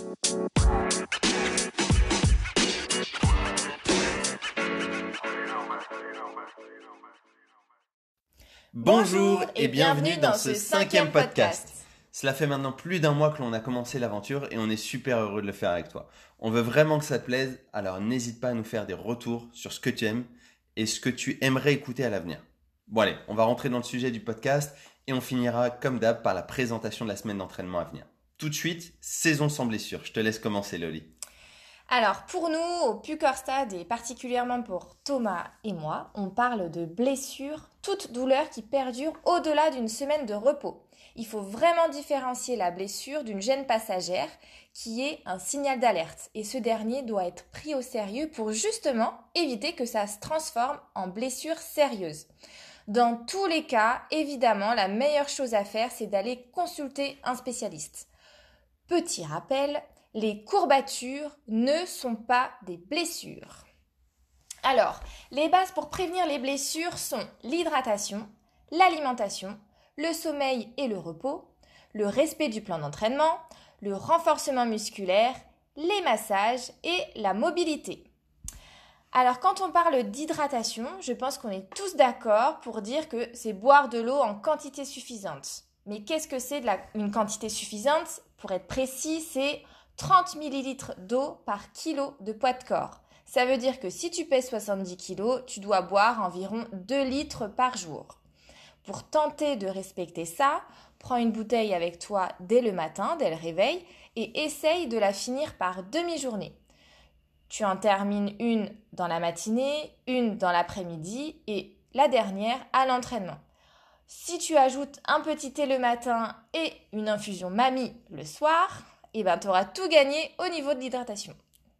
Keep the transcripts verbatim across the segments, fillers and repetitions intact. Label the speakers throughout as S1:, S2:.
S1: Bonjour et bienvenue dans ce cinquième podcast. Cela fait maintenant plus d'un mois que l'on a commencé l'aventure et on est super heureux de le faire avec toi. On veut vraiment que ça te plaise, alors n'hésite pas à nous faire des retours sur ce que tu aimes et ce que tu aimerais écouter à l'avenir. Bon allez, on va rentrer dans le sujet du podcast et on finira comme d'hab par la présentation de la semaine d'entraînement à venir. Tout de suite, saison sans blessure. Je te laisse commencer, Loli.
S2: Alors pour nous, au Puckorstad et particulièrement pour Thomas et moi, on parle de blessures, toute douleur qui perdure au-delà d'une semaine de repos. Il faut vraiment différencier la blessure d'une gêne passagère qui est un signal d'alerte et ce dernier doit être pris au sérieux pour justement éviter que ça se transforme en blessure sérieuse. Dans tous les cas, évidemment, la meilleure chose à faire, c'est d'aller consulter un spécialiste. Petit rappel, les courbatures ne sont pas des blessures. Alors, les bases pour prévenir les blessures sont l'hydratation, l'alimentation, le sommeil et le repos, le respect du plan d'entraînement, le renforcement musculaire, les massages et la mobilité. Alors, quand on parle d'hydratation, je pense qu'on est tous d'accord pour dire que c'est boire de l'eau en quantité suffisante. Mais qu'est-ce que c'est de la, une quantité suffisante? Pour être précis, c'est trente millilitres d'eau par kilo de poids de corps. Ça veut dire que si tu pèses soixante-dix kilos, tu dois boire environ deux litres par jour. Pour tenter de respecter ça, prends une bouteille avec toi dès le matin, dès le réveil, et essaye de la finir par demi-journée. Tu en termines une dans la matinée, une dans l'après-midi et la dernière à l'entraînement. Si tu ajoutes un petit thé le matin et une infusion mamie le soir, eh ben, tu auras tout gagné au niveau de l'hydratation.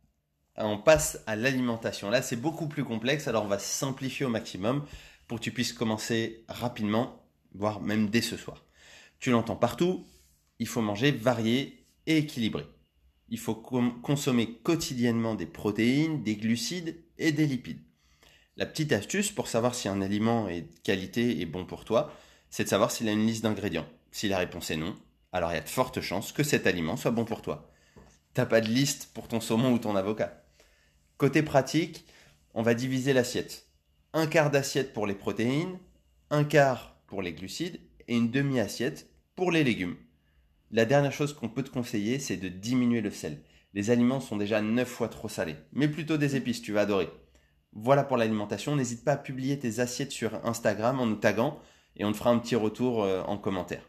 S1: On passe à l'alimentation. Là, c'est beaucoup plus complexe, alors on va simplifier au maximum pour que tu puisses commencer rapidement, voire même dès ce soir. Tu l'entends partout, il faut manger varié et équilibré. Il faut com- consommer quotidiennement des protéines, des glucides et des lipides. La petite astuce pour savoir si un aliment est de qualité et bon pour toi, c'est de savoir s'il a une liste d'ingrédients. Si la réponse est non, alors il y a de fortes chances que cet aliment soit bon pour toi. T'as pas de liste pour ton saumon ou ton avocat. Côté pratique, on va diviser l'assiette. Un quart d'assiette pour les protéines, un quart pour les glucides et une demi-assiette pour les légumes. La dernière chose qu'on peut te conseiller, c'est de diminuer le sel. Les aliments sont déjà neuf fois trop salés, mais plutôt des épices, tu vas adorer. Voilà pour l'alimentation, n'hésite pas à publier tes assiettes sur Instagram en nous taguant et on te fera un petit retour en commentaire.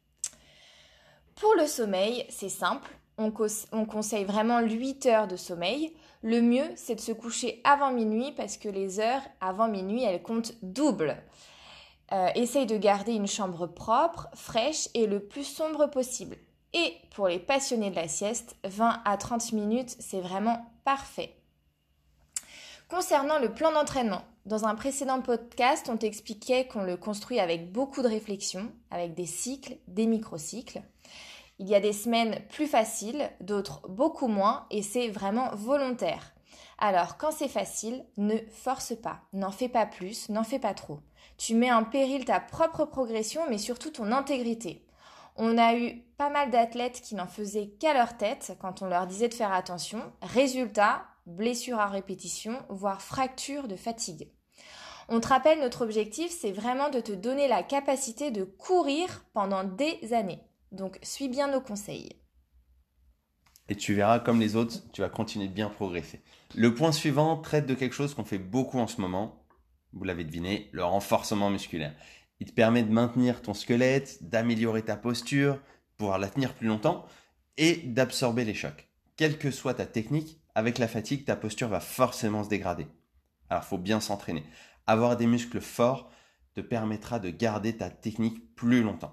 S2: Pour le sommeil, c'est simple, on, co- on conseille vraiment huit heures de sommeil. Le mieux, c'est de se coucher avant minuit parce que les heures avant minuit, elles comptent double. Euh, essaye de garder une chambre propre, fraîche et le plus sombre possible. Et pour les passionnés de la sieste, vingt à trente minutes, c'est vraiment parfait. Concernant le plan d'entraînement, dans un précédent podcast, on t'expliquait qu'on le construit avec beaucoup de réflexion, avec des cycles, des microcycles. Il y a des semaines plus faciles, d'autres beaucoup moins, et c'est vraiment volontaire. Alors, quand c'est facile, ne force pas, n'en fais pas plus, n'en fais pas trop. Tu mets en péril ta propre progression, mais surtout ton intégrité. On a eu pas mal d'athlètes qui n'en faisaient qu'à leur tête quand on leur disait de faire attention. Résultat, blessure à répétition, voire fracture de fatigue. On te rappelle, notre objectif, c'est vraiment de te donner la capacité de courir pendant des années. Donc, suis bien nos conseils.
S1: Et tu verras, comme les autres, tu vas continuer de bien progresser. Le point suivant traite de quelque chose qu'on fait beaucoup en ce moment. Vous l'avez deviné, le renforcement musculaire. Il te permet de maintenir ton squelette, d'améliorer ta posture, de pouvoir la tenir plus longtemps et d'absorber les chocs. Quelle que soit ta technique, avec la fatigue, ta posture va forcément se dégrader. Alors, il faut bien s'entraîner. Avoir des muscles forts te permettra de garder ta technique plus longtemps.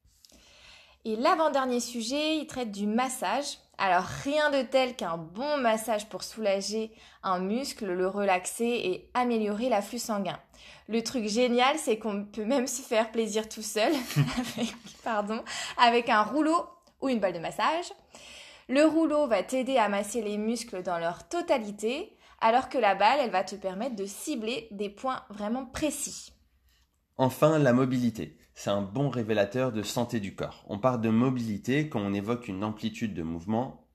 S2: Et l'avant-dernier sujet, il traite du massage. Alors, rien de tel qu'un bon massage pour soulager un muscle, le relaxer et améliorer l'afflux sanguin. Le truc génial, c'est qu'on peut même se faire plaisir tout seul avec, pardon, avec un rouleau ou une balle de massage. Le rouleau va t'aider à masser les muscles dans leur totalité, alors que la balle, elle va te permettre de cibler des points vraiment précis.
S1: Enfin, la mobilité. C'est un bon révélateur de santé du corps. On parle de mobilité quand on évoque une amplitude de mouvement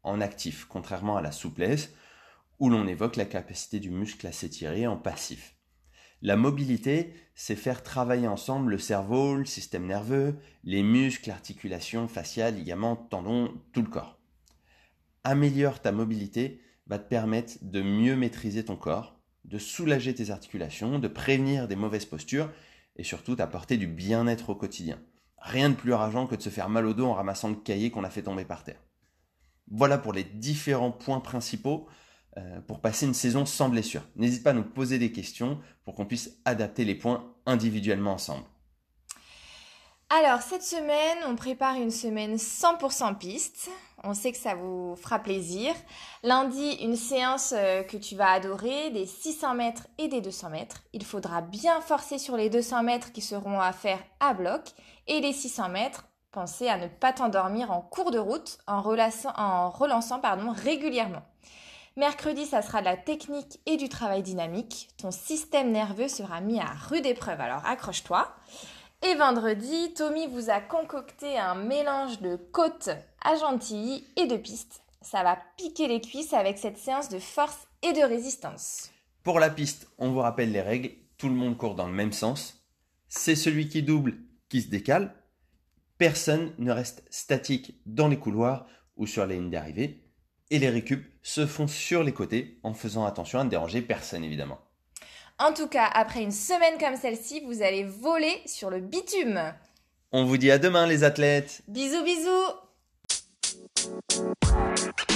S1: en actif, contrairement à la souplesse, où l'on évoque la capacité du muscle à s'étirer en passif. La mobilité, c'est faire travailler ensemble le cerveau, le système nerveux, les muscles, l'articulation faciale, ligaments, tendons, tout le corps. Améliore ta mobilité va te permettre de mieux maîtriser ton corps, de soulager tes articulations, de prévenir des mauvaises postures et surtout d'apporter du bien-être au quotidien. Rien de plus rageant que de se faire mal au dos en ramassant le cahier qu'on a fait tomber par terre. Voilà pour les différents points principaux euh, pour passer une saison sans blessure. N'hésite pas à nous poser des questions pour qu'on puisse adapter les points individuellement ensemble.
S2: Alors, cette semaine, on prépare une semaine cent pour cent piste. On sait que ça vous fera plaisir. Lundi, une séance que tu vas adorer, des six cents mètres et des deux cents mètres. Il faudra bien forcer sur les deux cents mètres qui seront à faire à bloc. Et les six cents mètres, pensez à ne pas t'endormir en cours de route en relançant, en relançant pardon, régulièrement. Mercredi, ça sera de la technique et du travail dynamique. Ton système nerveux sera mis à rude épreuve, alors accroche-toi. Et vendredi, Tommy vous a concocté un mélange de côte à Gentilly et de piste. Ça va piquer les cuisses avec cette séance de force et de résistance.
S1: Pour la piste, on vous rappelle les règles. Tout le monde court dans le même sens. C'est celui qui double qui se décale. Personne ne reste statique dans les couloirs ou sur les lignes d'arrivée. Et les récup se font sur les côtés en faisant attention à ne déranger personne évidemment.
S2: En tout cas, après une semaine comme celle-ci, vous allez voler sur le bitume.
S1: On vous dit à demain les athlètes.
S2: Bisous bisous.